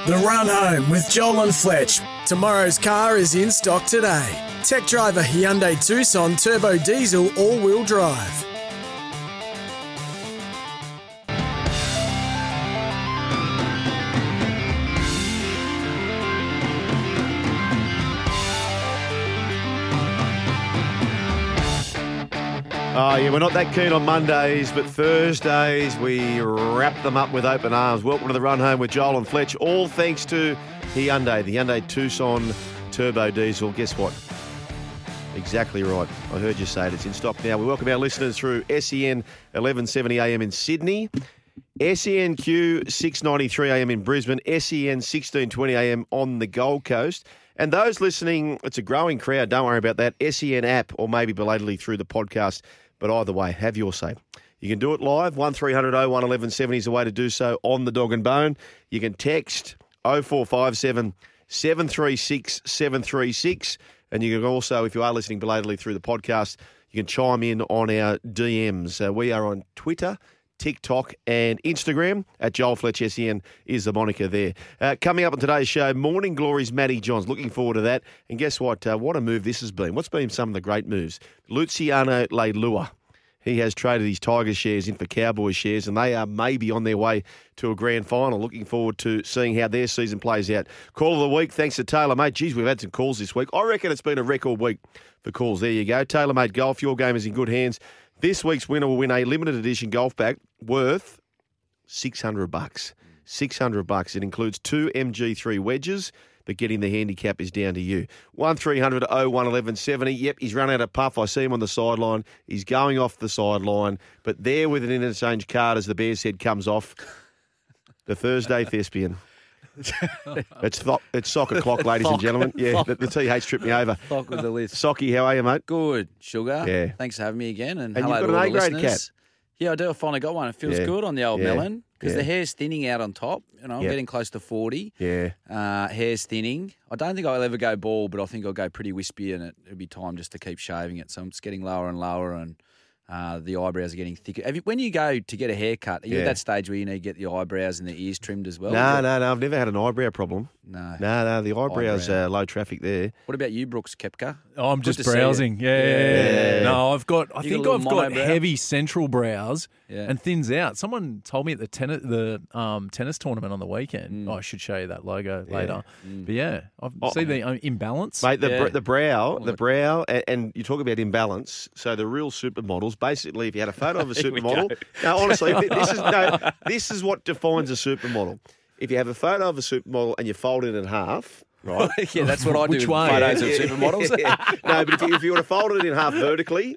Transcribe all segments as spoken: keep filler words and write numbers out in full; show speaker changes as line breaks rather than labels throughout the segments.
The Run Home with Joel and Fletch. Tomorrow's car is in stock today. Tech driver Hyundai Tucson Turbo Diesel All-Wheel Drive.
Oh, yeah, we're not that keen on Mondays, but Thursdays we wrap them up with open arms. Welcome to the Run Home with Joel and Fletch. All thanks to Hyundai, the Hyundai Tucson Turbo Diesel. Guess what? Exactly right. I heard you say it. It's in stock now. We welcome our listeners through S E N eleven seventy A M in Sydney, S E N Q six ninety-three A M in Brisbane, S E N sixteen twenty A M on the Gold Coast. And those listening, it's a growing crowd. Don't worry about that. S E N app or maybe belatedly through the podcast. But either way, have your say. You can do it live. one three hundred oh one eleven seventy is the way to do so on the Dog and Bone. You can text oh four five seven, seven three six, seven three six. And you can also, if you are listening belatedly through the podcast, you can chime in on our D Ms. Uh, we are on Twitter, TikTok and Instagram. At Joel Fletch S E N is the moniker there. Uh, coming up on today's show, Morning Glory's Matty Johns. Looking forward to that. And guess what? Uh, what a move this has been. What's been some of the great moves? Luciano Leilua. He has traded his Tigers shares in for Cowboys shares, and they are maybe on their way to a grand final. Looking forward to seeing how their season plays out. Call of the week, thanks to TaylorMade. Geez, we've had some calls this week. I reckon it's been a record week for calls. There you go. TaylorMade Golf, your game is in good hands. This week's winner will win a limited edition golf bag worth six hundred bucks. six hundred bucks. It includes two M G three wedges, but getting the handicap is down to you. one three hundred oh one eleven seventy. Yep, he's run out of puff. I see him on the sideline. He's going off the sideline, but there with an interchange card as the Bears head comes off. The Thursday thespian. it's th- it's soccer clock, ladies and gentlemen. Yeah, the, the T H tripped me over.
Clock with the list.
Socky, how are you, mate?
Good, sugar.
Yeah.
Thanks for having me again. And,
And
hello
you've
to
got
all
an
the
A-grade
listeners.
cat.
Yeah, I do. I finally got one. It feels
Yeah.
good on the old
Yeah.
melon because
Yeah.
the hair's thinning out on top. You know, I'm
Yep.
getting close to forty.
Yeah.
Uh, hair's thinning. I don't think I'll ever go bald, but I think I'll go pretty wispy, and it, it'll be time just to keep shaving it. So I'm just getting lower and lower, and uh, the eyebrows are getting thicker. Have you, when you go to get a haircut, are you
Yeah.
at that stage where you need to get the eyebrows and the ears trimmed as well?
No,
Or-
no, no. I've never had an eyebrow problem.
no.
No, no. The eyebrows
Eyebrow.
uh, low traffic there.
What about you, Brooks Koepka?
Oh, I'm
Good
just
to see you.
browsing. Yeah.
Yeah.
No, I've got. I
You
think
got a
I've
little
got
monobrow?
heavy central brows
Yeah.
and thins out. Someone told me at the tennis the um, tennis tournament on the weekend.
Mm.
Oh, I should show you that logo
Yeah.
later.
Mm.
But yeah, I
Oh.
see the uh, imbalance.
Mate, the,
Yeah.
br- the brow,
Well,
the
it-
brow, and, and you talk about imbalance. So the real supermodels, basically, if you had a photo of a
Here we
supermodel,
go.
no, honestly, th- this is no, this is what defines a supermodel. If you have a photo of a supermodel and you fold it in half, right?
yeah, that's what I do
Which
with
way?
photos of
Yeah,
supermodels.
yeah. No, but if you, if you were to fold it in half vertically,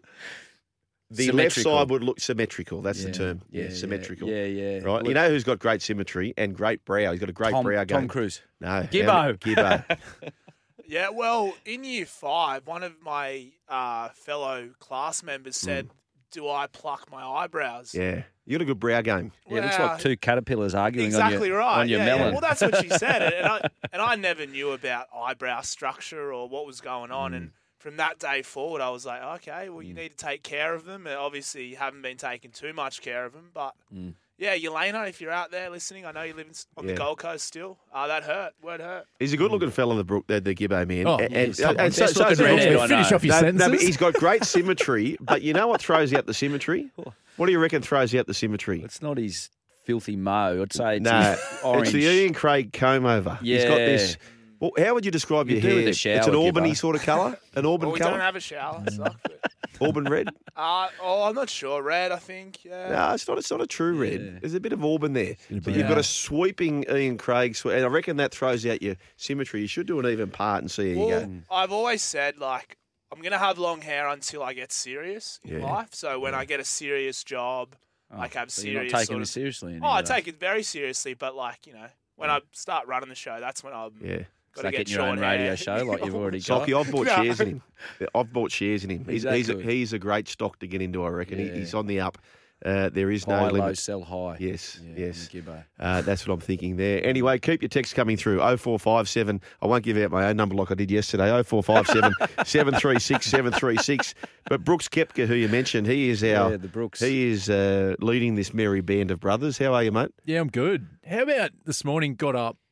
the left
Symmetrical.
side would look symmetrical. That's
Yeah,
the term. Yeah,
yeah,
symmetrical.
Yeah, yeah.
Right.
Look,
You know who's got great symmetry and great brow? He's got a great
Tom,
brow game.
Tom Cruise.
No,
Gibbo.
how- Gibbo.
Yeah, well, in year five, one of my uh, fellow class members said, "Do I pluck my eyebrows?"
Yeah, you got a good brow game.
Yeah, it looks
Well,
like two caterpillars arguing
Exactly
on your,
right.
on your
yeah, yeah.
melon.
Well, that's what she said, and I and I never knew about eyebrow structure or what was going on.
Mm.
And from that day forward, I was like, okay, well, you need to take care of them. And obviously, you haven't been taking too much care of them, but.
Mm.
Yeah, Yelena, if you're out there listening, I know you live in, on
Yeah.
the Gold Coast still. Uh, that hurt. Word hurt.
He's a good-looking fella, the Brook, the, the Gibbo man.
Oh,
and,
yes.
and, and so,
Best
so,
looking
so-
redhead
so-
I
Finish
know.
off your
no,
sentences.
no, but he's got great symmetry. But you know what throws out the symmetry? What do you reckon throws out the symmetry?
It's not his filthy mo. I'd say it's
No,
his orange.
it's the Ian Craig comb over. He's got
Yeah.
this. Well, how would you describe
You
your
do
hair?
with the
It's
shower,
an Albany
Gibbo.
sort of colour. An Auburn
Well, we don't
colour.
have a shower. Suck, but,
Auburn red.
uh, oh, I'm not sure. Red, I think. Yeah.
No, it's not. It's not a true red.
Yeah.
There's a bit of Auburn there, but you've
Yeah.
got a sweeping Ian Craig, swe- and I reckon that throws out your symmetry. You should do an even part and see how you
Well,
go.
I've always said, like, I'm going to have long hair until I get serious in
Yeah.
life. So when
Yeah.
I get a serious job,
Oh,
like have
so
serious
you're not taking
sort
it
of-
seriously.
oh, I
anymore.
take it very seriously. But, like, you know, when I start running the show, that's when I'm
Yeah.
got to
Start
get
getting your own
short
radio
hair.
show like you've already got.
Socky, I've bought
No.
shares in him. I've bought shares in him. He's, he's, a,
Exactly.
he's a great stock to get into, I reckon. He,
Yeah.
he's on the up. Uh, there is no
High, low,
limit.
sell high.
Yes,
Yeah,
yes.
Gibbo.
Uh, that's what I'm thinking there. Anyway, keep your texts coming through. oh four five seven. I won't give out my own number like I did yesterday. oh four five seven, seven three six, seven three six. But Brooks Koepka, who you mentioned, he is our.
Yeah, the Brooks.
He is uh, leading this merry band of brothers. How are you, mate?
Yeah, I'm good. How about this morning? Got up,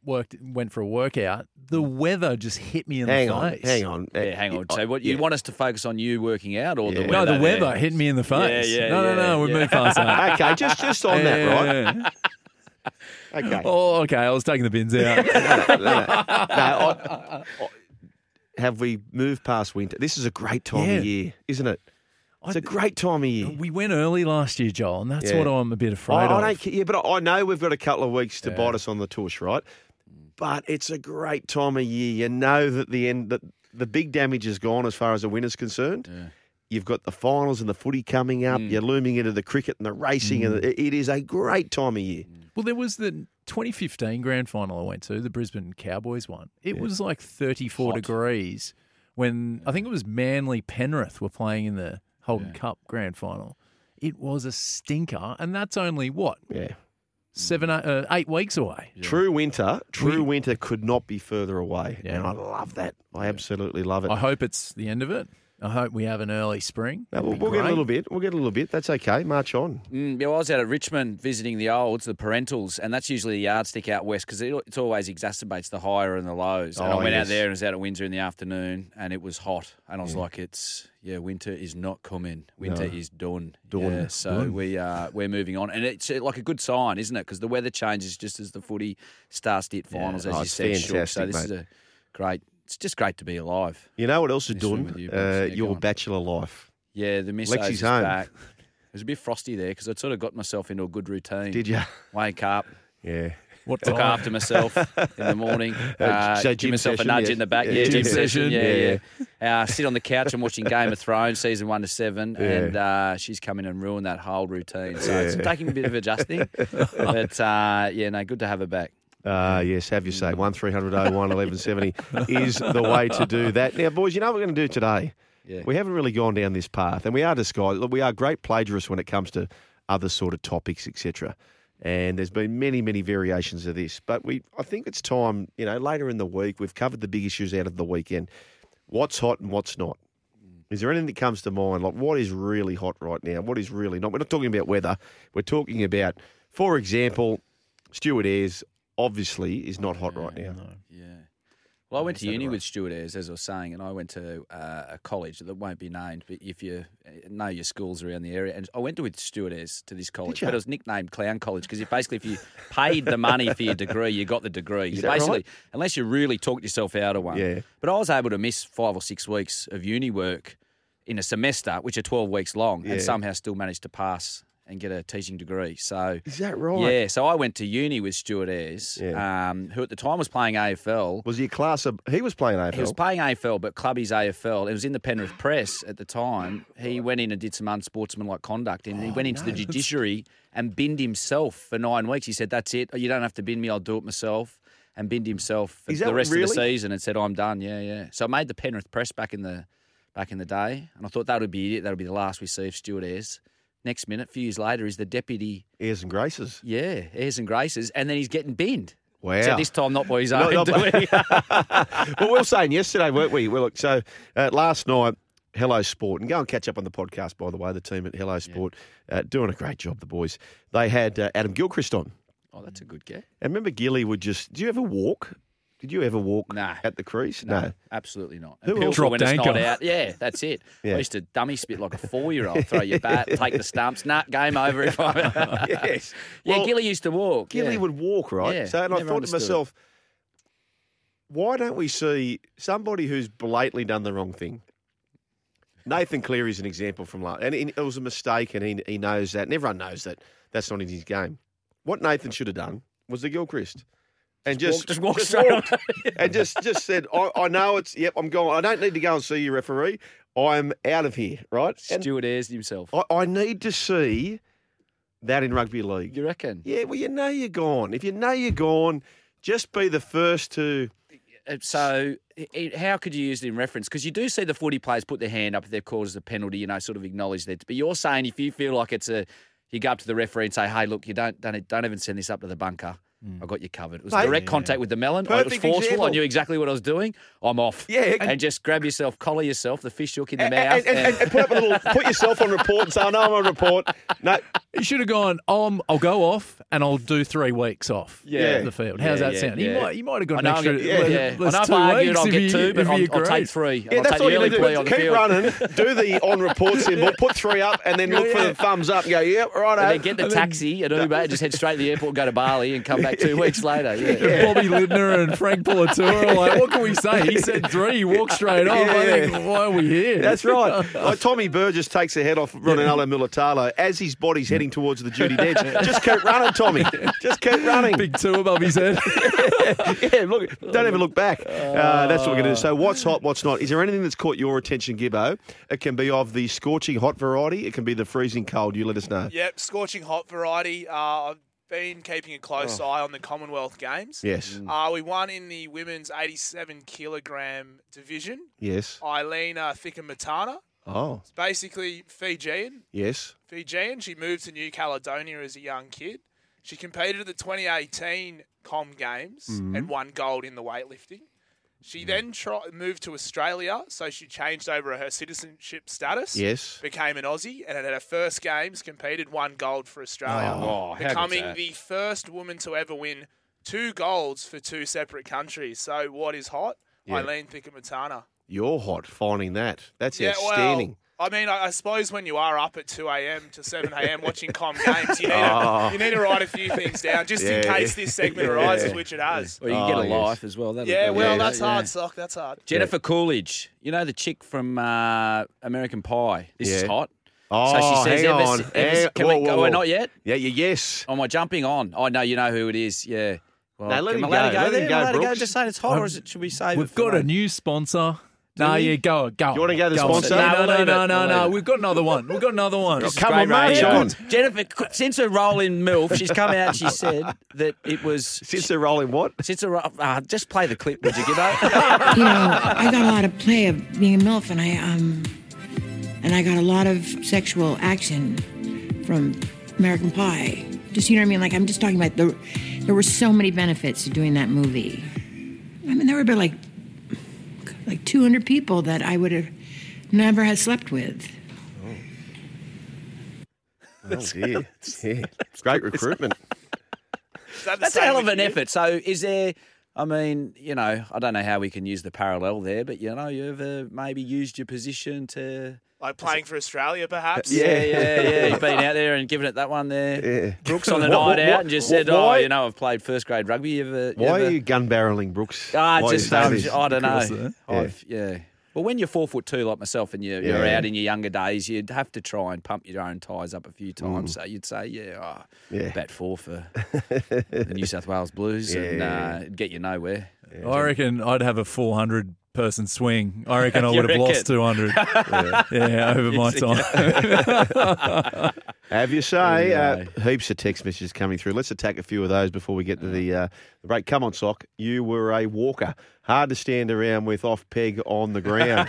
worked went for a workout, the weather just hit me in
Hang
the
on,
face.
hang on.
Yeah, hang on. So, what you
Yeah.
want us to focus on you working out, or the
Yeah.
weather?
No, the weather
there?
hit me in the face.
Yeah, yeah,
no, no,
yeah,
no. We
yeah.
moved past that.
Okay, just just on that, right?
Yeah.
Okay.
Oh, okay. I was taking the bins out.
no, no, no. I- I- have we moved past winter? This is a great time
Yeah.
of year, isn't it? It's a great time of year.
We went early last year, Joel, and that's
Yeah.
what I'm a bit afraid
I, I
of.
don't care, yeah, but I I know we've got a couple of weeks to
Yeah.
bite us on the tush, right? But it's a great time of year. You know that the end, that the big damage is gone as far as the winter's concerned.
Yeah.
You've got the finals and the footy coming up.
Mm.
You're looming into the cricket and the racing, and it, it is a great time of year.
Well, there was the twenty fifteen grand final I went to, the Brisbane Cowboys one. It was like thirty-four
Hot.
degrees when I think it was Manly Penrith were playing in the Holden
Yeah.
Cup grand final. It was a stinker, and that's only what
Yeah.
seven, eight, uh, eight weeks away.
True winter, true
We-
winter could not be further away.
Yeah.
And I love that. I absolutely love it.
I hope it's the end of it. I hope we have an early spring.
No,
That'd
we'll
be
we'll get a
great.
little bit. We'll get a little bit. That's okay. March on.
Mm, yeah, well, I was out at Richmond visiting the olds, the parentals, and that's usually the yardstick out west because it, it always exacerbates the higher and the lows. And
Oh,
I went
yes.
out there and was out at Windsor in the afternoon, and it was hot. And I was
Yeah.
like, "It's yeah, winter is not coming. Winter
No.
is done.
Done.
Yeah, so
Done.
we uh, we're moving on, and it's uh, like a good sign, isn't it? Because the weather changes just as the footy starts to hit finals,
Yeah.
as
Oh,
you
it's
said. Shook. So
fantastic,
this is
mate.
a great. It's just great to be alive.
You know what else is
This one
done?
with you,
Uh,
boys. Yeah, go
your
on.
bachelor life.
Yeah, the miss
Lexi's
is
home.
back. It was a bit frosty there because I'd sort of got myself into a good routine.
Did you?
Wake up,
Yeah.
What
look
time?
after myself in the morning.
Uh,
Uh,
so
give
gym
myself
session,
a nudge
yeah.
in the back.
Yeah,
Yeah,
gym
gym session.
session,
Yeah, yeah. Uh, sit on the couch and watching Game of Thrones season one to seven,
Yeah.
and uh, she's come in and ruined that whole routine. So it's
Yeah.
taking a bit of adjusting, but uh, yeah, no, good to have her back.
Uh, yes, have you say one three hundred oh one eleven seventy is the way to do that. Now, boys, you know what we're going to do today?
Yeah.
We haven't really gone down this path, and we are disguised. Look, we are great plagiarists when it comes to other sort of topics, et cetera. And there's been many, many variations of this, but we, I think it's time. You know, later in the week, we've covered the big issues out of the weekend. What's hot and what's not? Is there anything that comes to mind? Like, what is really hot right now? What is really not? We're not talking about weather. We're talking about, for example, Stuart Ayres obviously is not hot right now.
Yeah. Well, I went
is
to
that
uni
right?
with Stuart Ayres, as I was saying, and I went to uh, a college that won't be named, but if you uh, know your schools around the area, and I went to with Stuart Ayres to this college,
you?
but it was nicknamed Clown College because basically if you paid the money for your degree, you got the degree.
Is
you
that
basically,
right?
unless you really talked yourself out of one.
Yeah.
But I was able to miss five or six weeks of uni work in a semester, which are twelve weeks long,
Yeah.
and somehow still managed to pass and get a teaching degree. So
Is that right?
yeah, so I went to uni with Stuart Ayres,
Yeah.
um, who at the time was playing A F L.
Was he a class of? He was playing A F L.
He was playing A F L, but clubby's A F L. It was in the Penrith Press at the time. He went in and did some unsportsmanlike conduct, and he
Oh,
went into the judiciary and binned himself for nine weeks. He said, "That's it. You don't have to bin me. I'll do it myself." And binned himself for
Is
the
that
rest
really?
of the season and said, "I'm done." Yeah, yeah. So I made the Penrith Press back in the back in the day, and I thought that would be it. That would be the last we see of Stuart Ayres. Next minute, a few years later, he's the deputy.
Airs and Graces.
Yeah, Ayres and Graces, and then he's getting binned.
Wow.
Except this time not by his
Not-
own
not by-
doing.
Well, we were saying yesterday, weren't we? Well, look, so uh, last night, Hello Sport, and go and catch up on the podcast, by the way, the team at Hello Sport, uh, doing a great job, the boys. They had uh, Adam Gilchrist on.
Oh, that's a good get.
And remember, Gilly would just, do you ever walk? Did you ever walk
Nah.
at the crease?
No, absolutely not.
Who
Until
else?
for when it's
Dropped
not
anchor.
out. Yeah, that's it.
Yeah.
I used to dummy spit like a four-year-old, throw your bat, take the stumps. Nah, game over. If I...
Yes.
Yeah,
Well,
Gilly used to walk.
Gilly
yeah.
would walk, right?
Yeah,
so, and I
never
thought to
understood it.
myself, why don't we see somebody who's blatantly done the wrong thing? Nathan Cleary's an example from last, and it was a mistake, and he he knows that, and everyone knows that that's not in his game. What Nathan should have done was the Gilchrist, and just
Walk- just walk straight on.
walked, and just just said, I, I know it's yep, I'm going. I don't need to go and see you, referee. I'm out of here, right? And
Stuart Ayres himself.
I, I need to see that in rugby league.
You reckon?
Yeah, well, you know you're gone. If you know you're gone, just be the first to.
Uh, So, it, how could you use it in reference? Because you do see the footy players put their hand up if they're called as a penalty, you know, sort of acknowledge that. But you're saying if you feel like it's a, you go up to the referee and say, "Hey, look, you don't don't, don't even send this up to the bunker. I got you covered." It was
Mate,
direct contact with the melon. I- It was
Perfect
forceful.
example.
I knew exactly what I was doing. I'm off.
Yeah,
and, just grab yourself, collar yourself, the fish hook in the
And,
mouth.
and, and, and put up a little, put yourself on report and say, "I know I'm on report." No,
He should have gone, um, I'll go off and I'll do three weeks off
Yeah.
the field. How's
Yeah,
that
yeah,
sound? He
yeah.
might he might have got
I
an
know,
extra
I'll get, yeah,
less-
yeah. I
less
know if
two
I argued,
weeks
I'll
if
get
he-
two,
if
but
he
I'll, I'll
agreed.
take three.
Yeah,
I'll
that's
take
all
the
you
early
need to
plea
do.
on the
Keep
field.
running, do the on report symbol, put three up, and then look for the thumbs up and go, yep, right.
And then get the taxi and Uber and just head straight to the airport and go to Bali and come back two weeks later. Yeah.
Bobby Lindner and Frank Polatura are like, what can we say? He said three, he walked straight off.
Yeah,
I think,
yeah.
why are we here?
That's right. Like Tommy Burgess takes the head off Ronaldo Militalo as his body's heading towards the Judi Dench. Just keep running, Tommy. Just keep running.
Big two above his head.
Yeah, look, don't even look back. Uh, that's what we're going to do. So what's hot, what's not? Is there anything that's caught your attention, Gibbo? It can be of the scorching hot variety. It can be the freezing cold. You let us know.
Yep, scorching hot variety. Uh, I've been keeping a close eye on the Commonwealth Games.
Yes.
Uh, we won in the women's eighty-seven kilogram division.
Yes.
Eileen uh, Thickamatana,
Oh,
basically Fijian.
yes.
Fijian. She moved to New Caledonia as a young kid. She competed at the twenty eighteen Com Games
Mm-hmm.
and won gold in the weightlifting. She then try, moved to Australia, so she changed over her citizenship status.
Yes.
Became an Aussie, and at her first games competed, won gold for Australia,
Oh, how good's
becoming
that?
the first woman to ever win two golds for two separate countries. So what is hot?
Yeah.
Eileen Thickamatana.
You're hot finding that. That's
Yeah,
outstanding.
well, I mean, I, I suppose when you are up at two a.m. to seven a.m. watching Com Games, you need,
Oh.
to, you need to write a few things down just in
Yeah.
case this segment
Yeah.
arises, which it has.
Well, you can get
Oh,
a
yes.
life as well. That'll-
Yeah,
that'll-
well,
Yeah.
that's
yeah.
hard, Sock. That's hard.
Jennifer Coolidge, you know the chick from uh, American Pie. This is
Yeah.
hot.
Oh,
so she says,
hang
ever,
on.
ever,
Hang-
can
whoa,
we
whoa,
go? We're
whoa.
not yet?
Yeah, yeah, yes.
Am I jumping on? Oh, no, you know who it is. Yeah. Well,
No, let
am
him
I allowed
go.
to
Let
there?
him
Am
go,
I allowed to
Brooks.
Just say it's hot, or is it, should we save
We've
it for
got a
later?
new sponsor. No,
we?
yeah, go, go.
You wanna go to the
on.
sponsor?
No,
No,
no,
we'll
no,
leave
no,
it.
no,
We'll
no.
leave it.
We've got another one. We've got another one.
This is
Come on,
great
march
radio.
on.
Jennifer, since her role in MILF, she's come out and she said that it was...
Since they're rolling what?
Since her, uh, just play the clip, would you, Gibbo?
You know, I got a lot of play of being a MILF, and I um, and I got a lot of sexual action from American Pie. Just, you know what I mean? Like, I'm just talking about the. There were so many benefits to doing that movie. I mean, there were about like, like two hundred people that I would have never had slept with.
Oh, dear. Yeah. Great recruitment.
Is that the
That's a
same
hell of
with
an
you?
effort. So is there... I mean, you know, I don't know how we can use the parallel there, but, you know, you ever maybe used your position to...
Like playing for Australia, perhaps?
Yeah, yeah, yeah. You've been out there and given it that one there.
Yeah.
Brooks on the
What-
night
what-
out and just said,
why-
oh, you know, I've played first grade rugby. You ever, you
Why
ever...
are you gun barreling, Brooks?
Ah,
Why
just,
you say
um,
this?
I don't know.
Of course, eh?
I've, yeah. Well, when you're four foot two like myself and you're, you're
Yeah.
out in your younger days, you'd have to try and pump your own tyres up a few times. So you'd say, yeah, oh,
Yeah.
bat four for the New South Wales Blues and
Yeah.
uh, it'd get you nowhere.
I reckon I'd have a four hundred person swing. I reckon I
You
would have
reckon?
lost two hundred. yeah. over my time.
Have you say? Uh,
Anyway.
heaps of text messages coming through. Let's attack a few of those before we get to the, uh, the break. Come on, Sock. You were a walker. Hard to stand around with off peg on the ground.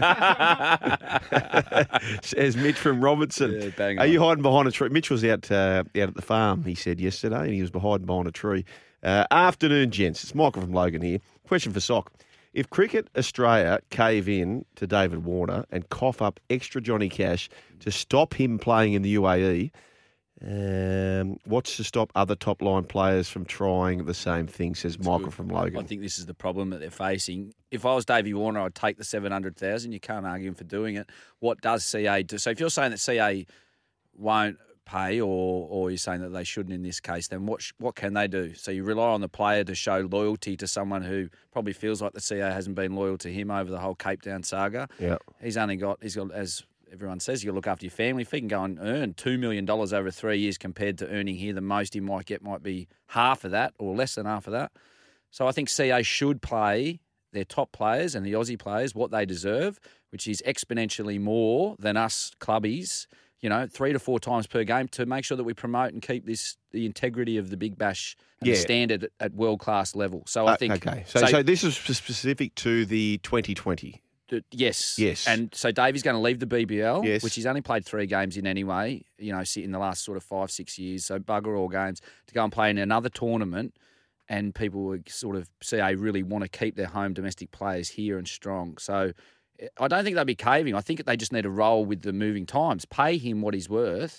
Says Mitch from Robertson.
Yeah, bang
Are
on.
you hiding behind a tree? Mitch was out uh, out at the farm, he said yesterday, and he was hiding behind a tree. Uh, afternoon, gents. It's Michael from Logan here. Question for Sock. If Cricket Australia cave in to David Warner and cough up extra Johnny Cash to stop him playing in the U A E, um, what's to stop other top line players from trying the same thing, says Michael from Logan.
I think this is the problem that they're facing. If I was Davey Warner, I'd take the seven hundred thousand. You can't argue him for doing it. What does C A do? So if you're saying that C A won't pay, or or you're saying that they shouldn't in this case, then what sh- what can they do? So you rely on the player to show loyalty to someone who probably feels like the C A hasn't been loyal to him over the whole Cape Town saga.
Yeah.
He's only got, he's got, as everyone says, you got to look after your family. If he can go and earn two million dollars over three years compared to earning here, the most he might get might be half of that or less than half of that. So I think C A should play their top players and the Aussie players what they deserve, which is exponentially more than us clubbies, you know, three to four times per game to make sure that we promote and keep this the integrity of the Big Bash and
Yeah.
the standard at, at world-class level. So I
Uh,
think...
okay. So, so, this is specific to the twenty twenty.
Uh, Yes.
Yes.
And so Davey's going to leave the B B L,
Yes.
which he's only played three games in anyway, you know, in the last sort of five, six years. So bugger all games to go and play in another tournament. And people would sort of C A really want to keep their home domestic players here and strong. So I don't think they'll be caving. I think they just need to roll with the moving times, pay him what he's worth,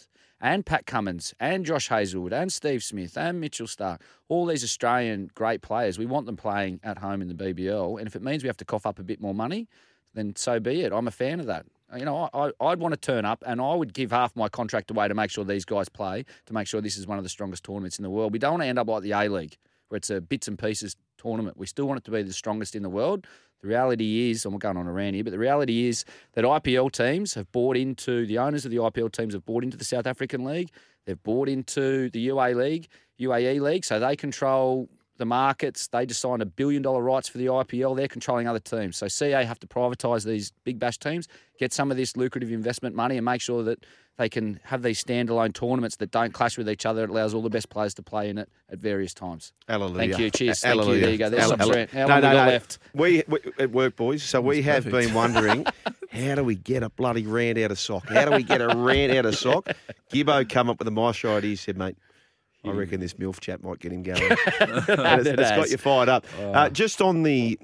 and Pat Cummins and Josh Hazelwood and Steve Smith and Mitchell Stark, all these Australian great players, we want them playing at home in the B B L. And if it means we have to cough up a bit more money, then so be it. I'm a fan of that. You know, I, I'd want to turn up and I would give half my contract away to make sure these guys play, to make sure this is one of the strongest tournaments in the world. We don't want to end up like the A-League, where it's a bits and pieces tournament. We still want it to be the strongest in the world. The reality is, and we're going on a rant here, but the reality is that I P L teams have bought into, the owners of the I P L teams have bought into the South African League. They've bought into the U A League, U A E League, so they control the markets. They just signed a billion dollar rights for the I P L. They're controlling other teams. So C A have to privatise these big bash teams, get some of this lucrative investment money and make sure that they can have these standalone tournaments that don't clash with each other. It allows all the best players to play in it at various times.
Hallelujah.
Thank you. Cheers.
Hallelujah.
Thank you. There you go. There's some
Hallelujah.
rant. How
No,
long
no,
we got
no.
left?
We, we at work, boys. So we have
perfect.
been wondering, how do we get a bloody rant out of Sock? How do we get a rant out of Sock? Gibbo come up with a nice idea. He said, mate, I reckon this MILF chat might get him going. It's
It
got
has.
you fired up. Uh, just on the,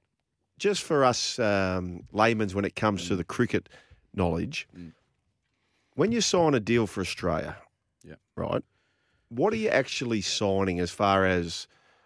just for us um, laymen's when it comes to the cricket knowledge,
Mm.
when you sign a deal for Australia,
Yeah.
right, what are you actually signing as far as,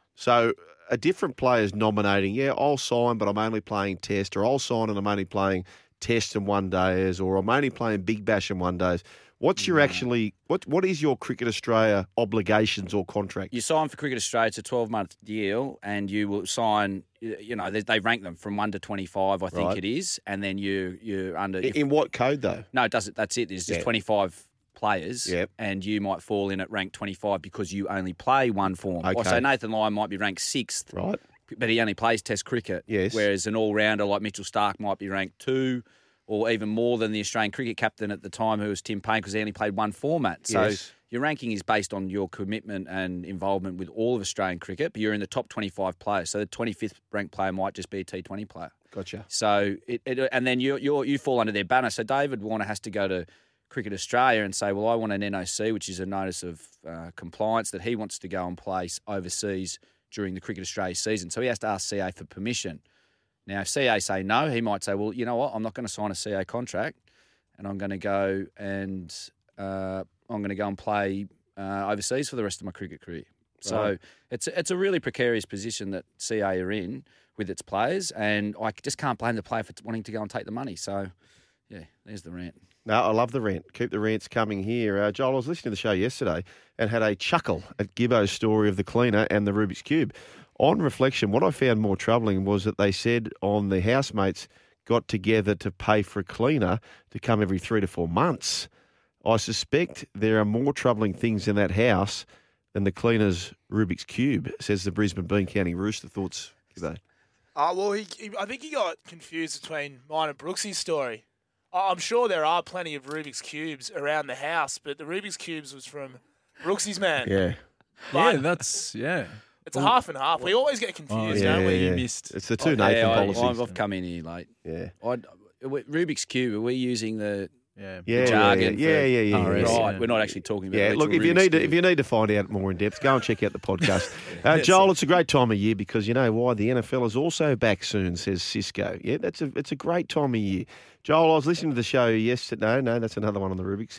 so a different player's nominating, yeah, I'll sign, but I'm only playing test, or I'll sign and I'm only playing test and one days, or I'm only playing big bash and one days. What's your actually, what what is your Cricket Australia obligations or contract?
You sign for Cricket Australia, it's a twelve-month deal, and you will sign, you know, they, they rank them from one to twenty-five, I think
Right.
it is, and then you, you're under...
In, in what code though?
No, it doesn't. That's it. There's just
Yeah.
twenty-five players,
Yep.
and you might fall in at rank twenty-five because you only play one form.
Okay.
Or so Nathan Lyon might be ranked sixth,
Right.
but he only plays Test cricket.
Yes.
Whereas an all-rounder like Mitchell Stark might be ranked two, or even more than the Australian cricket captain at the time, who was Tim Payne, because he only played one format. So
Yes.
your ranking is based on your commitment and involvement with all of Australian cricket, but you're in the top twenty-five players. So the twenty-fifth ranked player might just be a T twenty player.
Gotcha.
So it, it and then you you you fall under their banner. So David Warner has to go to Cricket Australia and say, well, I want an N O C, which is a notice of uh, compliance, that he wants to go and play overseas during the Cricket Australia season. So he has to ask C A for permission. Now, if C A say no, he might say, well, you know what, I'm not going to sign a C A contract, and I'm going to go and uh, I'm going to go and play uh, overseas for the rest of my cricket career. So
Right.
it's it's a really precarious position that C A are in with its players, and I just can't blame the player for wanting to go and take the money. So, yeah, there's the rant.
No, I love the rant. Keep the rants coming here. Uh, Joel, I was listening to the show yesterday and had a chuckle at Gibbo's story of the cleaner and the Rubik's Cube. On reflection, what I found more troubling was that they said on the housemates got together to pay for a cleaner to come every three to four months. I suspect there are more troubling things in that house than the cleaner's Rubik's Cube, says the Brisbane Bean County Rooster. Thoughts, Gibbo?
Uh, well, he, he, I think he got confused between mine and Brooksy's story. I- I'm sure there are plenty of Rubik's Cubes around the house, but the Rubik's Cubes was from Brooksy's man.
Yeah.
But
Yeah, that's, yeah.
it's a half and half. We always get confused,
yeah,
don't we?
you
yeah.
missed.
It's the two
Oh,
Nathan
yeah, I-
policies.
I've, I've come in here late.
yeah.
I'd, Rubik's Cube, are we using the
Yeah.
Yeah, yeah,
jargon
yeah,
for-
yeah, yeah,
Oh,
yeah,
yes,
yeah.
right?
yeah.
We're not actually talking about.
Yeah,
the
look, if
literal
you
Rubik's
need to,
Cube.
if you need to find out more in depth, go and check out the podcast. Uh, Joel, it's a great time of year because you know why the N F L is also back soon, says Cisco. Yeah, that's a it's a great time of year. Joel, I was listening to the show yesterday. No, no, that's another one on the Rubik's.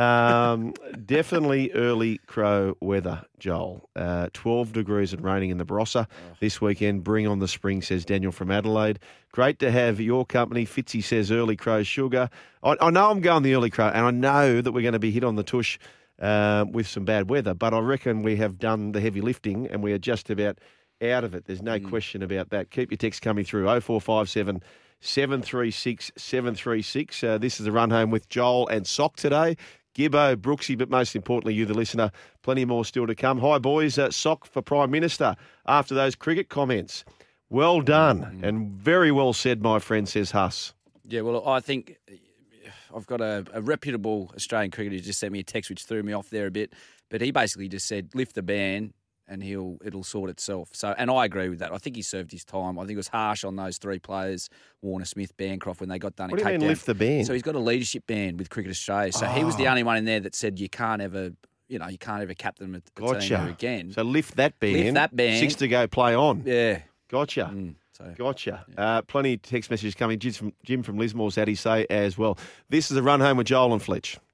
Um, definitely early crow weather, Joel. Uh, twelve degrees and raining in the Barossa this weekend. Bring on the spring, says Daniel from Adelaide. Great to have your company. Fitzy says early crow sugar. I, I know I'm going the early crow, and I know that we're going to be hit on the tush uh, with some bad weather, but I reckon we have done the heavy lifting and we are just about out of it. There's no question about that. Keep your text coming through. oh four five seven, seven three six, seven three six. Uh, this is the run home with Joel and Sock today. Gibbo, Brooksy, but most importantly, you, the listener. Plenty more still to come. Hi, boys. Uh, Sock for Prime Minister after those cricket comments. Well done and very well said, my friend, says Huss.
Yeah, well, I think I've got a, a reputable Australian cricketer who just sent me a text which threw me off there a bit. But he basically just said, lift the ban and he'll it'll sort itself. So, and I agree with that. I think he served his time. I think it was harsh on those three players, Warner, Smith, Bancroft, when they got done
What
in
do you
Cape
mean
Town.
lift the ban?
So he's got a leadership ban with Cricket Australia. So he was the only one in there that said you can't ever, you know, you can't ever captain them at the team
Gotcha.
ever again.
So lift that ban.
Lift that ban.
Six to go, play on.
yeah.
Gotcha.
Mm, so.
Gotcha. Uh, plenty of text messages coming. Jim from, Jim from Lismore's had he say as well. This is a run home with Joel and Fletch.